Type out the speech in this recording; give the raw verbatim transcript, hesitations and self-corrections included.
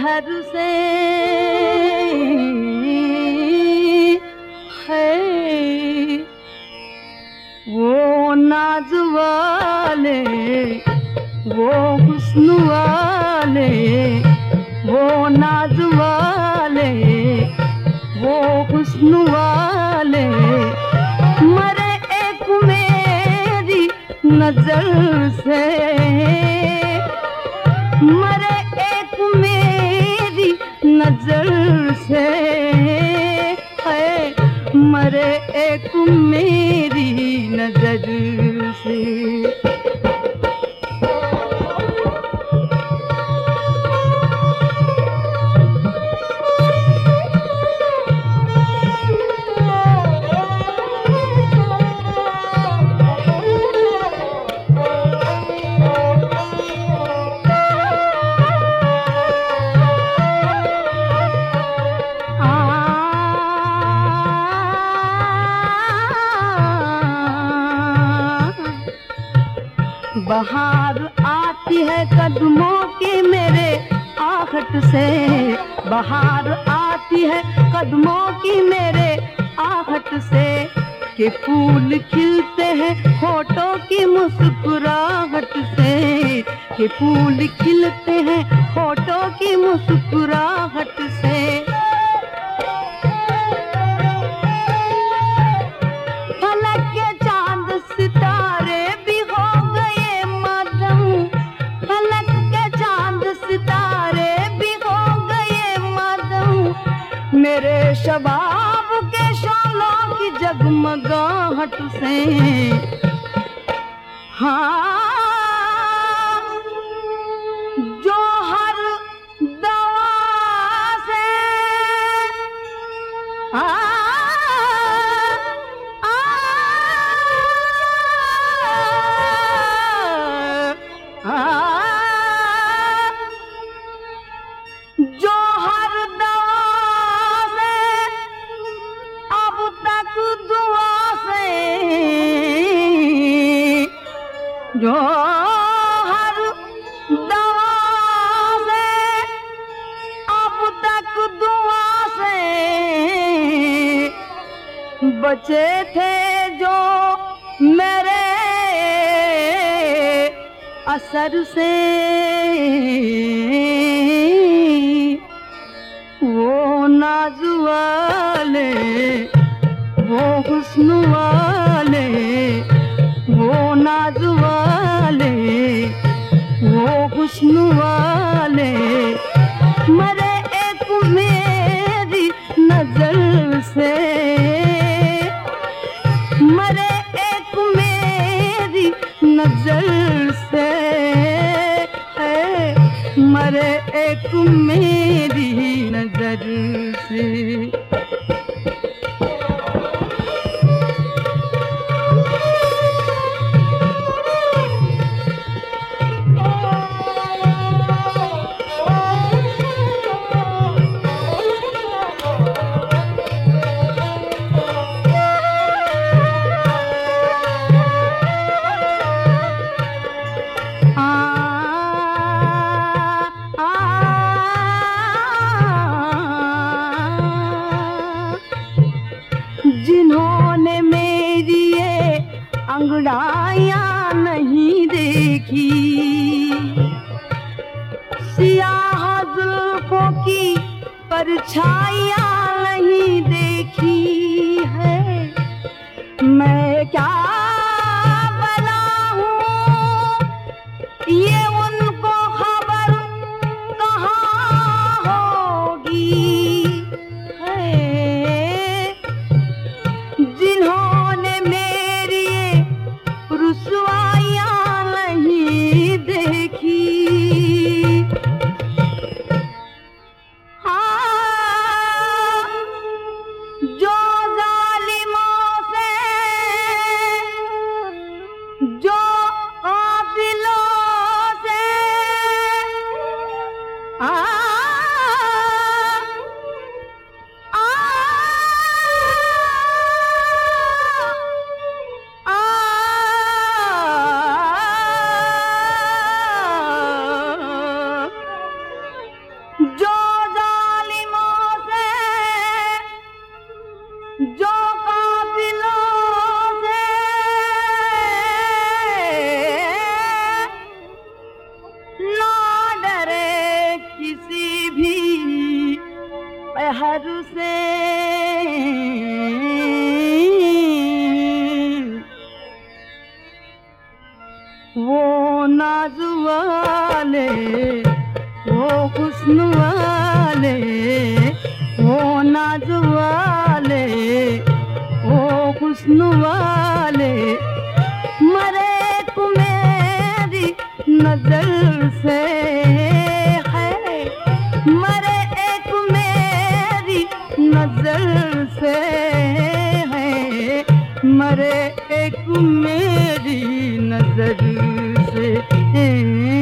शहर से है वो नाज वाले, वो हुस्न वाले, वो नाज वाले, वो हुस्न वाले, मरे एक मेरी नजर से, मरे एक मेरी नजर से है, मरे एक मेरी नजर से। बहार आती है कदमों की मेरे आहट से, बहार आती है कदमों की मेरे आहट से, कि फूल खिलते हैं होठों की मुस्कुराहट से, कि फूल खिलते हैं होठों की मुस्कुराहट से। फलक के चांद सितारे भी हो गए मातम, फलक के चांद सितारे भी हो गए मातम, मेरे शबाब के शोलों की जगमगाहट से। हाँ, जो हर दवा से आ, आ, आ, जो हर दवा से अब तक दुआ से, जो हर दवा से अब तक दुआ से बचे थे जो मेरे असर से, वो नाज वाले, वो हुस्न वाले, वो नाज वाले, वो हुस्न वाले, मरे एक मेरी नजर से, मरे एक मेरी नजर से है, मरे एक मेरी नजर से। जिन्होंने मेरी ये अंगड़ाइयाँ नहीं देखी, सियाह जुल्फों की परछाइयाँ नहीं देखी है, मैं क्या बनाऊं ये उनको खबर कहाँ होगी है, जिन्होंने मेरी रुसवाइयाँ नहीं देखी। हाँ, जो जालिमों से, जो कातिलों से आ, आ, आ, वो नाज वाले, वो हुस्न वाले, वो नाज वाले, वो हुस्न वाले मरे को मेरी नजर से है, मरे एक मेरी नजर से है, मरे एक मेरी नजर से है।